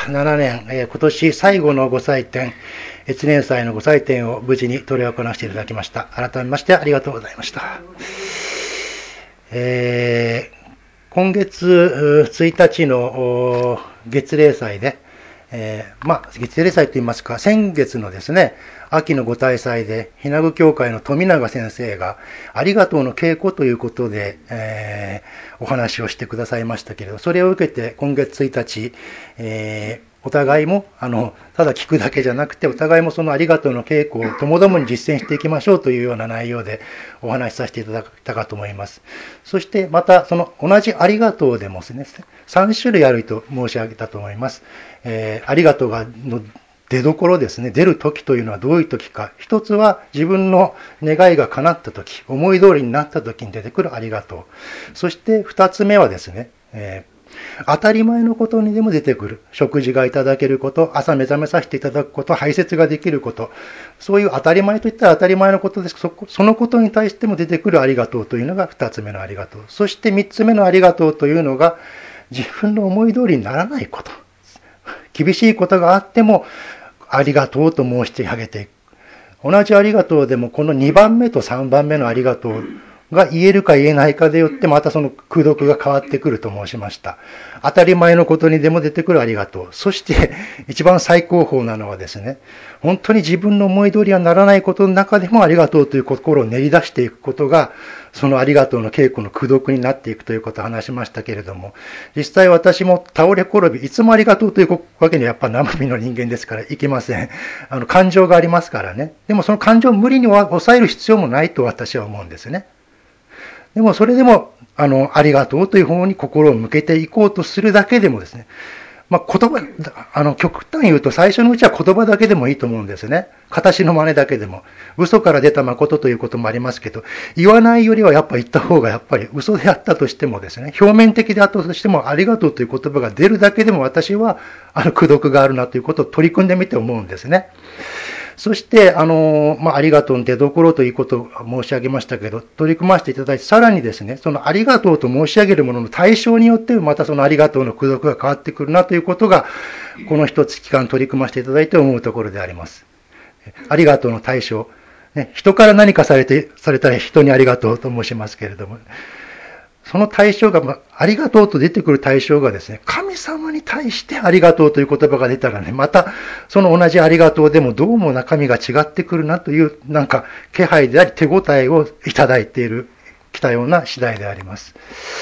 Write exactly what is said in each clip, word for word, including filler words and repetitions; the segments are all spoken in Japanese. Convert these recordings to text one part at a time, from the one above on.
ななねん、えー、今年最後のご祭典、越年祭のご祭典を無事に執り行わせていただきました。改めましてありがとうございました。えー、今月ついたちの月例祭で、えー、まあ、月例祭といいますか、先月のですね、秋のご大祭で、日名具協会の富永先生が、ありがとうの稽古ということで、えー、お話をしてくださいましたけれど、それを受けて今月ついたち、えーお互いも、あの、ただ聞くだけじゃなくて、お互いもそのありがとうの稽古をともどもに実践していきましょうというような内容でお話しさせていただいたかと思います。そしてまた、その同じありがとうでもですね、さん種類あると申し上げたと思います。えー、ありがとうがの出どころですね、出るときというのはどういうときか。一つは自分の願いが叶ったとき、思い通りになったときに出てくるありがとう。そして二つ目はですね、えー当たり前のことにでも出てくる。食事がいただけること、朝目覚めさせていただくこと、排泄ができること。そういう当たり前といったら当たり前のことです。そそのことに対しても出てくるありがとうというのが二つ目のありがとう。そして三つ目のありがとうというのが、自分の思い通りにならないこと。厳しいことがあっても、ありがとうと申してあげていく。同じありがとうでも、このにばんめとさんばんめのありがとうが言えるか言えないかでよってまたその功徳が変わってくると申しました。当たり前のことにでも出てくるありがとう。そして一番最高峰なのはですね、本当に自分の思い通りはならないことの中でもありがとうという心を練り出していくことが、そのありがとうの稽古の功徳になっていくということを話しましたけれども、実際私も倒れ転び、いつもありがとうというわけにはやっぱ生身の人間ですからいけません。あの感情がありますからね。でもその感情を無理に抑える必要もないと私は思うんですね。でもそれでも、あの、ありがとうという方に心を向けていこうとするだけでもですね、まあ、言葉、あの、極端に言うと最初のうちは言葉だけでもいいと思うんですね。形の真似だけでも。嘘から出た誠ということもありますけど、言わないよりはやっぱ言った方がやっぱり嘘であったとしてもですね、表面的であったとしてもありがとうという言葉が出るだけでも私は、あの、功徳があるなということを取り組んでみて思うんですね。そして、あの、まあ、ありがとうの出所ということを申し上げましたけど、取り組ませていただいて、さらにですね、そのありがとうと申し上げるものの対象によって、またそのありがとうの功徳が変わってくるなということが、この一つ期間取り組ませていただいて思うところであります。ありがとうの対象。ね、人から何かされて、されたら人にありがとうと申しますけれども、その対象が、ありがとうと出てくる対象がですね、神様に対してありがとうという言葉が出たらね、またその同じありがとうでもどうも中身が違ってくるなという、なんか気配であり手応えをいただいている、きたような次第であります。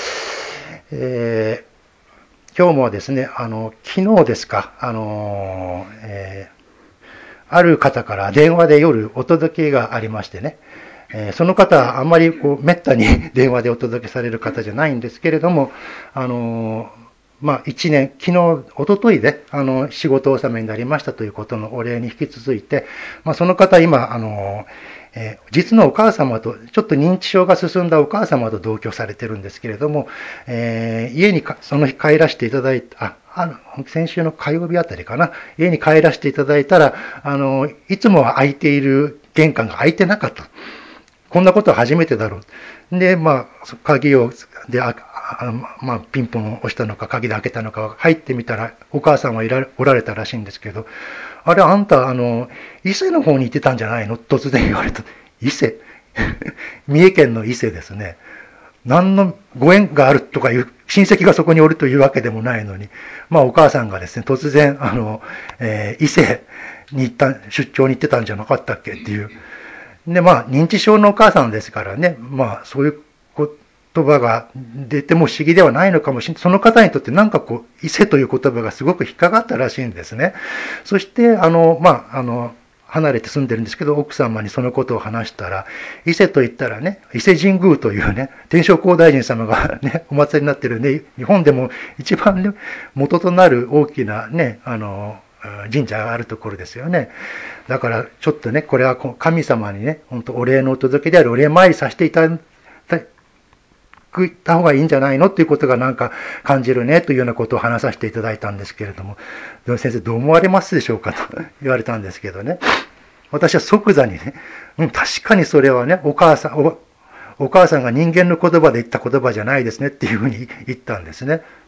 えー、今日もですね、あの、昨日ですか、あの、えー、ある方から電話で夜お届けがありましてね、その方、あんまりこう、めったに電話でお届けされる方じゃないんですけれども、あの、まあ、一年、昨日、一昨日で、あの、仕事納めになりましたということのお礼に引き続いて、まあ、その方、今、あの、えー、実のお母様と、ちょっと認知症が進んだお母様と同居されてるんですけれども、えー、家にかその日帰らせていただいた、あ、あの、先週の火曜日あたりかな、家に帰らせていただいたら、あの、いつもは開いている玄関が開いてなかった。こんなことは初めてだろう。で、まあ、鍵を、で、あまあ、ピンポンを押したのか、鍵で開けたのか、入ってみたら、お母さんはいらおられたらしいんですけど、あれ、あんた、あの、伊勢の方に行ってたんじゃないの突然言われた。伊勢三重県の伊勢ですね。何のご縁があるとかいう、親戚がそこにおるというわけでもないのに、まあ、お母さんがですね、突然、あの、えー、伊勢に行った、出張に行ってたんじゃなかったっけっていう、で、まあ、認知症のお母さんですからね、まあ、そういう言葉が出ても不思議ではないのかもしれない。その方にとってなんかこう、伊勢という言葉がすごく引っかかったらしいんですね。そして、あの、まあ、あの、離れて住んでるんですけど、奥様にそのことを話したら、伊勢と言ったらね、伊勢神宮というね、天正光大臣様がね、お祭りになってるね、日本でも一番ね、元となる大きなね、あの、神社があるところですよね。だからちょっとね、これは神様にね、本当お礼のお届けであるお礼参りさせていただいた方がいいんじゃないのっていうことがなんか感じるねというようなことを話させていただいたんですけれども、先生どう思われますでしょうかと言われたんですけどね。私は即座にね、うん、確かにそれはね、お母さん、お、お母さんが人間の言葉で言った言葉じゃないですねっていうふうに言ったんですね。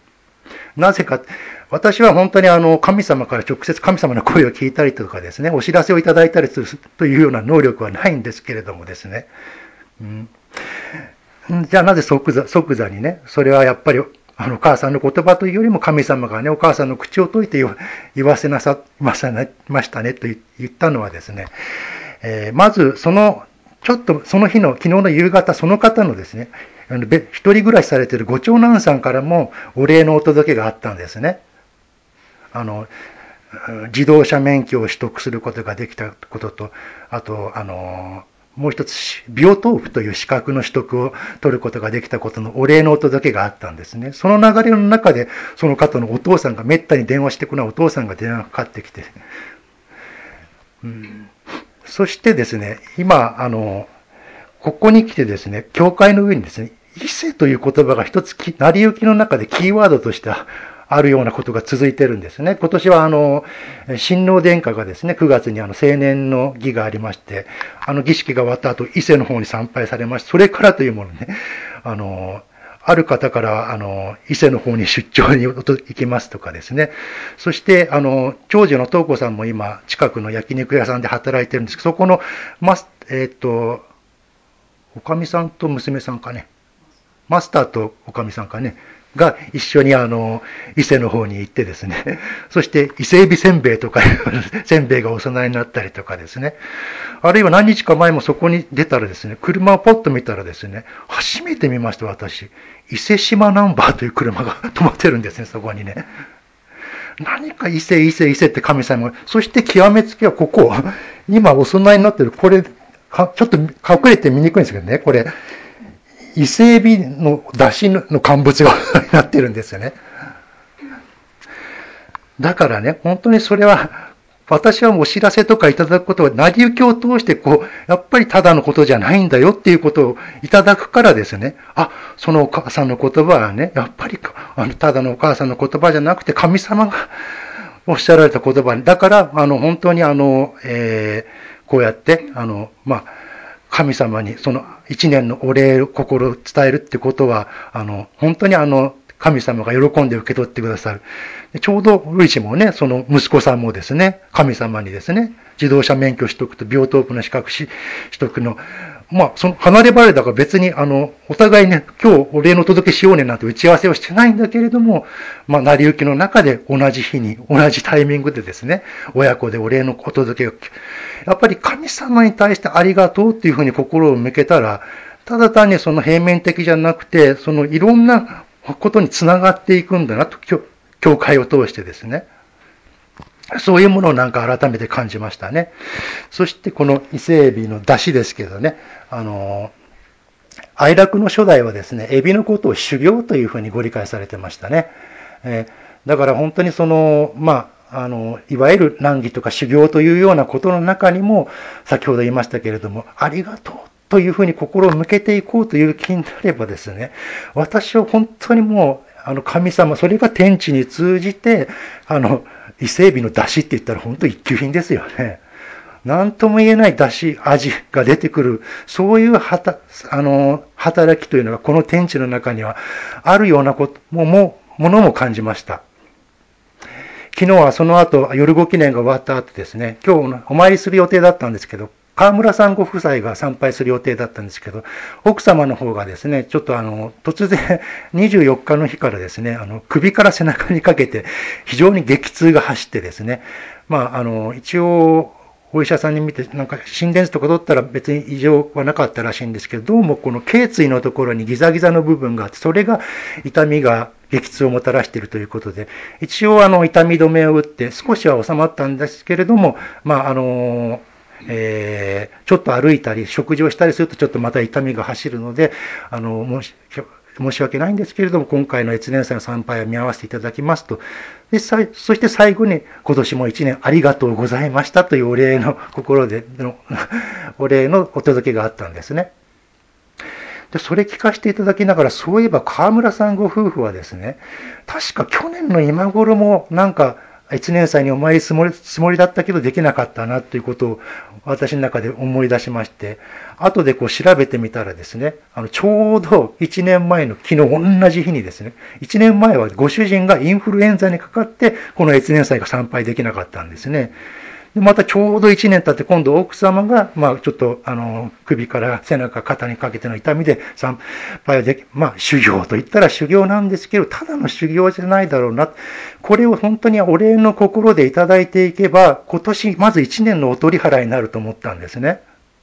なぜか、私は本当にあの神様から直接神様の声を聞いたりとかですね、お知らせをいただいたりするというような能力はないんですけれどもですね。うん、じゃあなぜ即座、即座にね、それはやっぱりあのお母さんの言葉というよりも神様がね、お母さんの口を解いて言わせなさましたねと言ったのはですね、えー、まずその、ちょっとその日の、昨日の夕方、その方のですね、一人暮らしされているご長男さんからもお礼のお届けがあったんですね。あの、自動車免許を取得することができたことと、あと、あの、もう一つ、ビオトープという資格の取得を取ることができたことのお礼のお届けがあったんですね。その流れの中で、その方のお父さんが、めったに電話してこないお父さんが電話がかかってきて、うん、そしてですね、今、あの、ここに来てですね、教会の上にですね、異性という言葉が一つ、成り行きの中でキーワードとしてあるようなことが続いてるんですね。今年はあの、親王殿下がですね、くがつにあの、青年の儀がありまして、あの儀式が終わった後、伊勢の方に参拝されまして、それからというものね、あの、ある方から、あの、伊勢の方に出張に行きますとかですね。そして、あの、長女の東子さんも今、近くの焼肉屋さんで働いてるんですけど、そこの、マス、えっと、おかみさんと娘さんかね。マスターとおかみさんかね。が一緒にあの、伊勢の方に行ってですね。そして伊勢海老せんべいとかいうせんべいがお供えになったりとかですね。あるいは何日か前もそこに出たらですね、車をポッと見たらですね、初めて見ました私。伊勢島ナンバーという車が止まってるんですね、そこにね。何か伊勢伊勢伊勢って神様。そして極めつきはここ。今お供えになってる、これ、ちょっと隠れて見にくいんですけどね、これ。伊勢海老の出汁の乾物がなってるんですよね。だからね、本当にそれは、私はお知らせとかいただくことは、成り行きを通して、こう、やっぱりただのことじゃないんだよっていうことをいただくからですね、あ、そのお母さんの言葉はね、やっぱり、あの、ただのお母さんの言葉じゃなくて、神様がおっしゃられた言葉に、だから、あの、本当にあの、えー、こうやって、あの、まあ、神様にその一年のお礼を心を伝えるってことは、あの、本当にあの、神様が喜んで受け取ってくださる。ちょうど、ルイチもね、その息子さんもですね、神様にですね、自動車免許取得とビオトープの資格取得の、まあ、その離れ離れだから別に、あの、お互いね、今日お礼の届けしようねなんて打ち合わせをしてないんだけれども、まあ、成り行きの中で同じ日に、同じタイミングでですね、親子でお礼のお届けを、やっぱり神様に対してありがとうっていうふうに心を向けたら、ただ単にその平面的じゃなくて、そのいろんなことにつながっていくんだなと、教会を通してですね。そういうものをなんか改めて感じましたね。そしてこの伊勢海老の出汁ですけどね、あの、哀楽の初代はですね、エビのことを修行というふうにご理解されてましたね。えー、だから本当にその、まあ、あの、いわゆる難儀とか修行というようなことの中にも、先ほど言いましたけれども、ありがとうというふうに心を向けていこうという気になればですね、私は本当にもう、あの神様、それが天地に通じて、あの、伊勢海老の出汁って言ったら本当一級品ですよね。何とも言えない出汁、味が出てくる、そういうはた、あの、働きというのがこの天地の中にはあるようなことも、も、ものも感じました。昨日はその後、夜ご記念が終わった後ですね、今日お参りする予定だったんですけど、川村さんご夫妻が参拝する予定だったんですけど、奥様の方がですね、ちょっとあの、突然にじゅうよっかの日からですね、あの、首から背中にかけて非常に激痛が走ってですね、まあ、あの、一応、お医者さんに見て、なんか心電図とか取ったら別に異常はなかったらしいんですけど、どうもこの頸椎のところにギザギザの部分があって、それが痛みが激痛をもたらしているということで、一応あの痛み止めを打って少しは収まったんですけれども、まああの、えー、ちょっと歩いたり食事をしたりするとちょっとまた痛みが走るので、あの、もし、申し訳ないんですけれども、今回の越年祭の参拝を見合わせていただきますと。で、そして最後に、今年も一年ありがとうございましたというお礼の心での、お礼のお届けがあったんですね。で、それ聞かせていただきながら、そういえば川村さんご夫婦はですね、確か去年の今頃もなんか、 越年祭にお参りするつもりだったけどできなかったなということを私の中で思い出しまして、後でこう調べてみたらですね、あのちょうどいちねんまえの昨日同じ日にですね、いちねんまえはご主人がインフルエンザにかかって、この越年祭が参拝できなかったんですね。でまたちょうどいちねん経って今度奥様が、まあちょっとあの首から背中、肩にかけての痛みで参拝をでき、まあ修行と言ったら修行なんですけど、ただの修行じゃないだろうな。これを本当にお礼の心でいただいていけば、今年まずいちねんのお取り払いになると思ったんですね。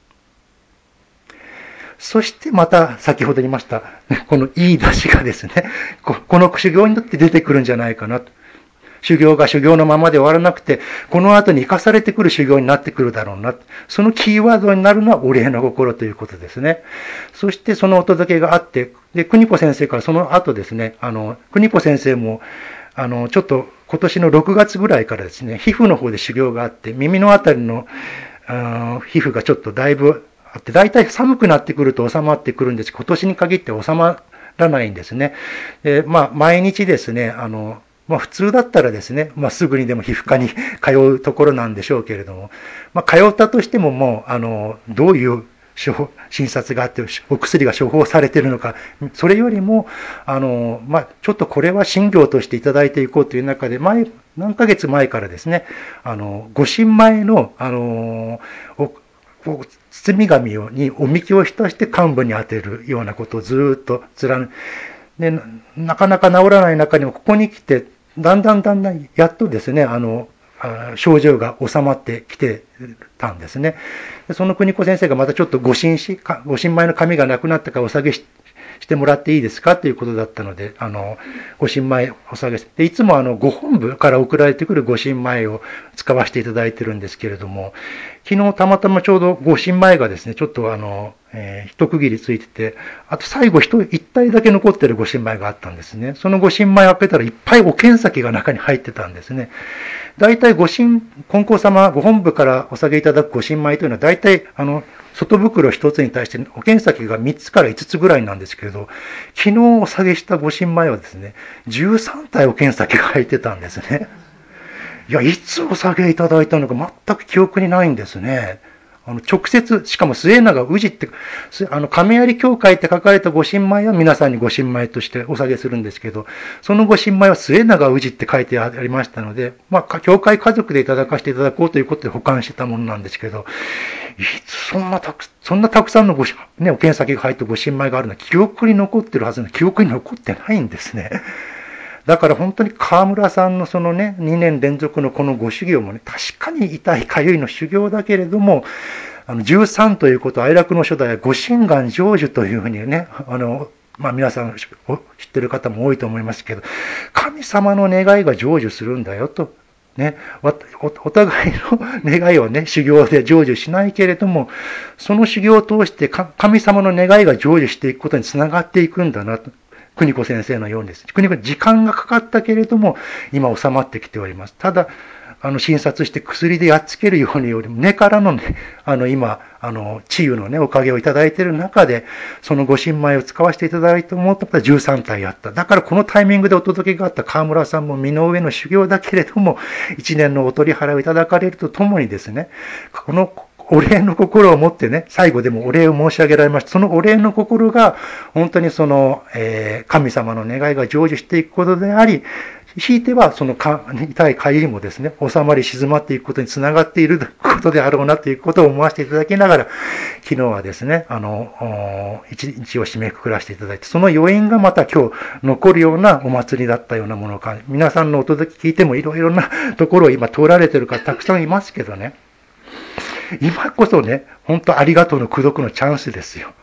そしてまた先ほど言いました、このいい出汁がですね、この修行によって出てくるんじゃないかなと。修行が修行のままで終わらなくて、この後に生かされてくる修行になってくるだろうな。そのキーワードになるのはお礼の心ということですね。そしてそのお届けがあって、で、邦子先生からその後ですね、あの、邦子先生も、あの、ちょっと今年のろくがつぐらいからですね、皮膚の方で修行があって、耳のあたりの、皮膚がちょっとだいぶあって、だいたい寒くなってくると収まってくるんです。今年に限って収まらないんですね。で、まあ、毎日ですね、あの、まあ普通だったらですね、まあすぐにでも皮膚科に通うところなんでしょうけれども、まあ通ったとしてももう、あの、どういう診察があって、お薬が処方されているのか、それよりも、あの、まあちょっとこれは診療としていただいていこうという中で、前、何ヶ月前からですね、あの、ご神前の、あの、包み紙におみきを浸して患部に当てるようなことをずっと貫で、なかなか治らない中にも、ここに来て、だんだんだんだん、やっとですね、あの、症状が収まってきてたんですね。でその邦子先生がまたちょっとご神し、ご神前の紙がなくなったからお下げししてもらっていいですかということだったので、あの、ご神前お下げして、いつもあの、ご本部から送られてくるご神前を使わせていただいてるんですけれども、昨日たまたまちょうどご神前がですね、ちょっとあの、えー、一区切りついてて、あと最後一、一体だけ残ってるご神前があったんですね。そのご神前を開けたらいっぱいお剣先が中に入ってたんですね。大体ご神、金光様、ご本部からお下げいただくご神前というのは大体、あの、外袋一つに対してお剣先がみっつからいつつぐらいなんですけれど、昨日お下げしたご神前はですね、じゅうさんたいお剣先が入ってたんですね。いや、いつお下げいただいたのか全く記憶にないんですね。あの直接、しかも末永宇治って、あの、亀有教会って書かれたご神前は皆さんにご神前としてお下げするんですけど、そのご神前は末永宇治って書いてありましたので、まあ、教会家族でいただかせていただこうということで保管してたものなんですけど、いつそんなたく、そんなたくさんのご、ね、お剣先が入ったご神前があるのは記憶に残ってるはずの記憶に残ってないんですね。だから本当に河村さんのそのね、にねん連続のこのご修行もね、確かに痛いかゆいの修行だけれども、あのじゅうさんということ、哀楽の初代はご神願成就というふうにね、あの、まあ皆さん知ってる方も多いと思いますけど、神様の願いが成就するんだよと。ね、お互いの願いをね、修行で成就しないけれども、その修行を通して神様の願いが成就していくことにつながっていくんだなと。邦子先生のようにです。邦子時間がかかったけれども、今収まってきております。ただ、あの、診察して薬でやっつけるようによりも、根からのね、あの、今、あの、治癒のね、おかげをいただいている中で、そのご神前を使わせていただいて思ったらじゅうさんたいあった。だからこのタイミングでお届けがあった河村さんも身の上の修行だけれども、一年のお取り払いをいただかれるとともにですね、このお礼の心を持ってね、最後でもお礼を申し上げられました。そのお礼の心が、本当にその、えー、神様の願いが成就していくことであり、ひいてはその痛い帰りもですね、収まり静まっていくことにつながっていることであろうなということを思わせていただきながら、昨日はですね、あの、一日を締めくくらせていただいて、その余韻がまた今日残るようなお祭りだったようなものか、皆さんのお届け聞いてもいろいろなところを今通られている方たくさんいますけどね、今こそね、本当ありがとうの功徳のチャンスですよ。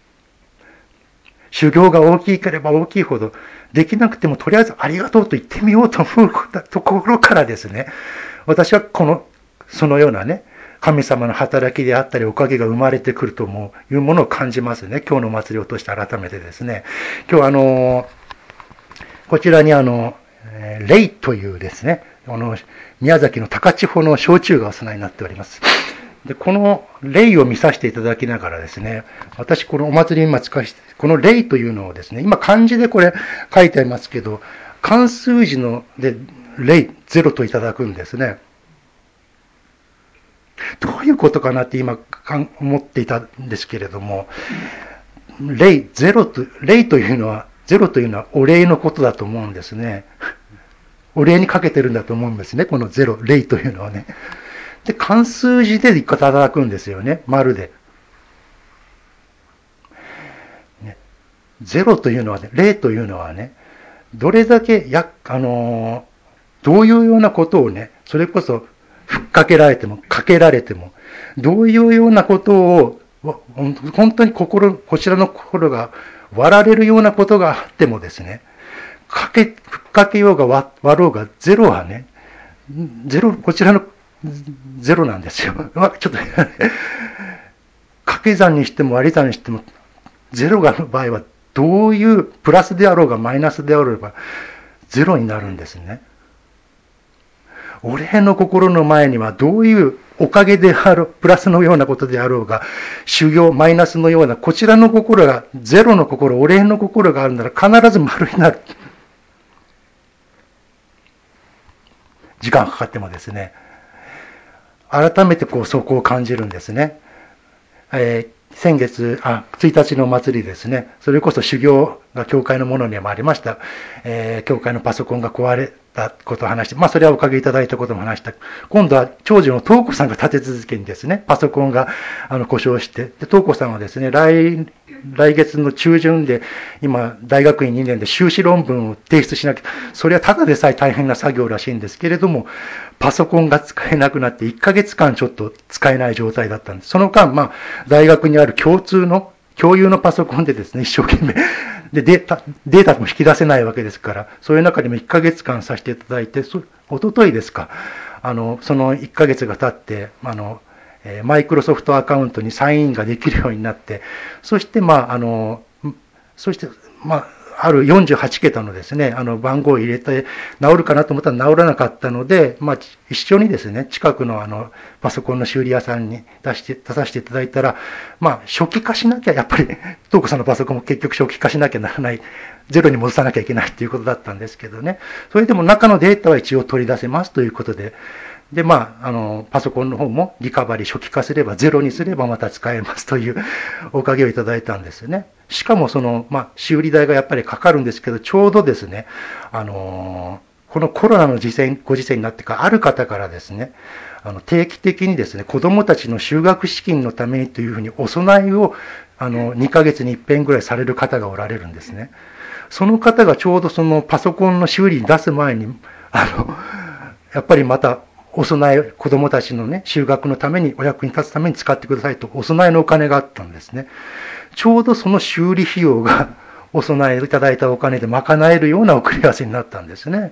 修行が大きければ大きいほど、できなくてもとりあえずありがとうと言ってみようと思うところからですね、私はこの、そのようなね、神様の働きであったりおかげが生まれてくるというものを感じますね。今日の祭りを通して改めてですね。今日あの、こちらにあの、レイというですね、あの、宮崎の高千穂の焼酎がお供えになっております。で、この霊を見させていただきながらですね、私このお祭りに今使わせて、この霊というのをですね、今漢字でこれ書いてありますけど、 漢数字ので霊ゼロといただくんですね。どういうことかなって今思っていたんですけれども、霊ゼロと霊というのはゼロというのはお礼のことだと思うんですね。お礼にかけてるんだと思うんですね、このゼロ霊というのはね。で、漢数字でいただくんですよね、丸で。ね、ゼロというのはね、霊というのはね、どれだけや、あのー、どういうようなことをね、それこそ、ふっかけられても、かけられても、どういうようなことを、本当に心、こちらの心が割られるようなことがあってもですね、かけ、ふっかけようが割ろうが、ゼロはね、ゼロ、こちらのゼロなんですよ。ちょっと掛け算にしても割り算にしても、ゼロがの場合は、どういうプラスであろうがマイナスであろうが、ゼロになるんですね。お礼の心の前にはどういうおかげであろう、プラスのようなことであろうが、修行、マイナスのような、こちらの心が、ゼロの心、お礼の心があるなら必ず丸になる。時間かかってもですね、改めてこうそこを感じるんですね。えー先月、あ、ついたちのお祭りですね。それこそ修行が教会のものにもありました。えー、教会のパソコンが壊れたことを話して、まあそれはおかげいただいたことも話した。今度は長女の東子さんが立て続けにですね、パソコンがあの故障して、で東子さんはですね、来、来月の中旬で、今、大学院にねんで修士論文を提出しなきゃ、それはただでさえ大変な作業らしいんですけれども、パソコンが使えなくなっていっかげつかんちょっと使えない状態だったんです。その間、まあ、大学にある共通の、共有のパソコンでですね、一生懸命でデータ、データも引き出せないわけですから、そういう中でもいっかげつかんさせていただいて、おとといですか、あの、そのいっかげつが経って、あの、マイクロソフトアカウントにサインインができるようになって、そして、まあ、あの、そして、まあ、あるよんじゅうはちけたのですね、あの番号を入れて治るかなと思ったら治らなかったので、まあ、一緒にですね、近くのあのパソコンの修理屋さんに出して、出させていただいたら、まあ、初期化しなきゃ、やっぱり、東子さんのパソコンも結局初期化しなきゃならない、ゼロに戻さなきゃいけないということだったんですけどね、それでも中のデータは一応取り出せますということで、で、まあ、あの、パソコンの方もリカバリー初期化すれば、ゼロにすればまた使えますというおかげをいただいたんですよね。しかもその、まあ、修理代がやっぱりかかるんですけど、ちょうどですね、あの、このコロナの時世、ご時世になってから、ある方からですね、あの、定期的にですね、子供たちの修学資金のためにというふうにお供えを、あの、にかげつに一遍ぐらいされる方がおられるんですね。その方がちょうどそのパソコンの修理に出す前に、あの、やっぱりまた、お供え、子供たちのね、修学のために、お役に立つために使ってくださいと、お供えのお金があったんですね。ちょうどその修理費用が、お供えいただいたお金で賄えるような送り合わせになったんですね。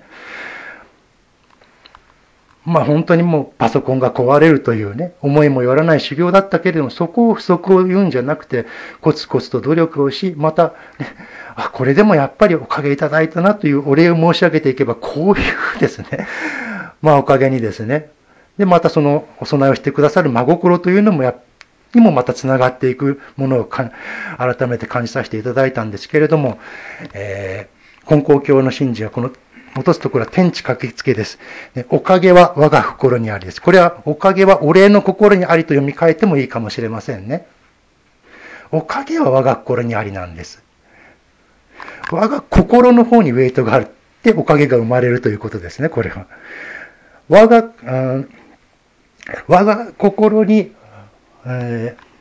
まあ本当にもうパソコンが壊れるというね、思いもよらない修行だったけれども、そこを不足を言うんじゃなくて、コツコツと努力をし、また、ね、あ、これでもやっぱりおかげいただいたなというお礼を申し上げていけば、こういうですね、まあおかげにですね、で、またそのお供えをしてくださる真心というのもや、にもまたつながっていくものをか改めて感じさせていただいたんですけれども、えー、金光教の信者はこの落とすところは天地書きつけです。おかげは我が心にありです。これはおかげはお礼の心にありと読み替えてもいいかもしれませんね。おかげは我が心にありなんです。我が心の方にウェイトがあるっておかげが生まれるということですね、これは。我が、我が心に、えー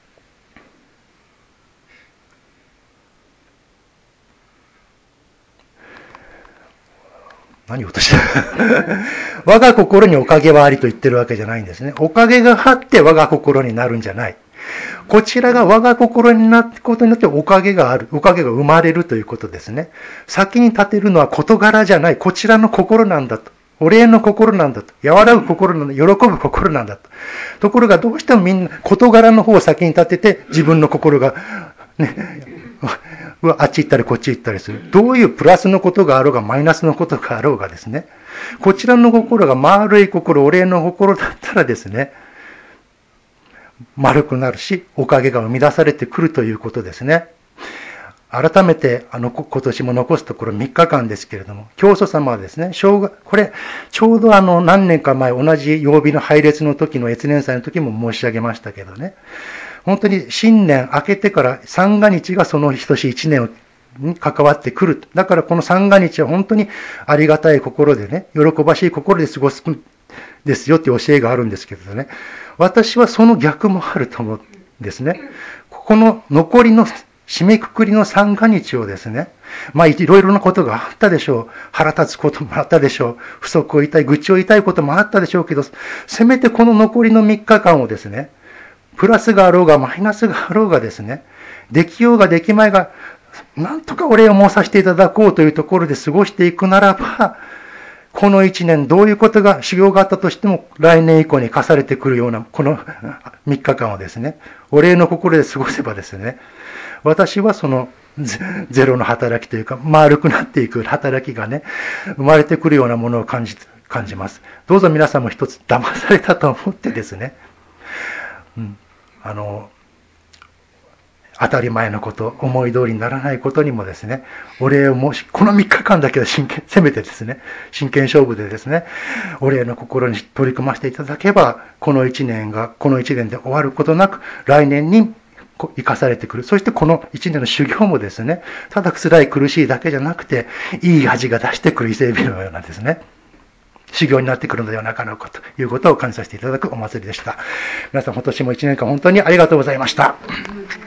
何を落とした我が心におかげはありと言ってるわけじゃないんですね。おかげがあって我が心になるんじゃない。こちらが我が心になってことによっておかげがある。おかげが生まれるということですね。先に立てるのは事柄じゃない。こちらの心なんだと。お礼の心なんだと。和らぐ心なんだ。喜ぶ心なんだと。ところがどうしてもみんな事柄の方を先に立てて自分の心がね、あっち行ったりこっち行ったりする。どういうプラスのことがあろうがマイナスのことがあろうがですね、こちらの心が丸い心、お礼の心だったらですね、丸くなるし、おかげが生み出されてくるということですね。 改めて、あの、今年も残すところみっかかんですけれども、教祖様はですね、正月、これ、ちょうどあの、何年か前、同じ曜日の配列の時の越年祭の時も申し上げましたけどね、本当に新年明けてから三が日がその年一年に関わってくる。だからこの三が日は本当にありがたい心でね、喜ばしい心で過ごすんですよっていう教えがあるんですけどね、私はその逆もあると思うんですね。ここの残りの締めくくりの三が日をですね、まあいろいろなことがあったでしょう。腹立つこともあったでしょう。不足を言いたい、愚痴を言いたいこともあったでしょうけど、せめてこの残りのみっかかんをですね、プラスがあろうがマイナスがあろうがですね、できようができまいが、なんとかお礼を申させていただこうというところで過ごしていくならば、この一年どういうことが、修行があったとしても、来年以降に課されてくるような、このみっかかんをですね、お礼の心で過ごせばですね、私はそのゼロの働きというか、丸くなっていく働きがね、生まれてくるようなものを感じ、感じます。どうぞ皆さんも一つ騙されたと思ってですね、うん、あの、当たり前のこと、思い通りにならないことにもですね、お礼を申し、このみっかかんだけは真剣、せめてですね、真剣勝負でですね、お礼の心に取り組ませていただけば、この一年が、この一年で終わることなく、来年に生かされてくる。そしてこの一年の修行もですね、ただ辛い苦しいだけじゃなくて、いい味が出してくる伊勢海老のようなですね、修行になってくるのではなかろうかということを感じさせていただくお祭りでした。皆さん今年も一年間本当にありがとうございました。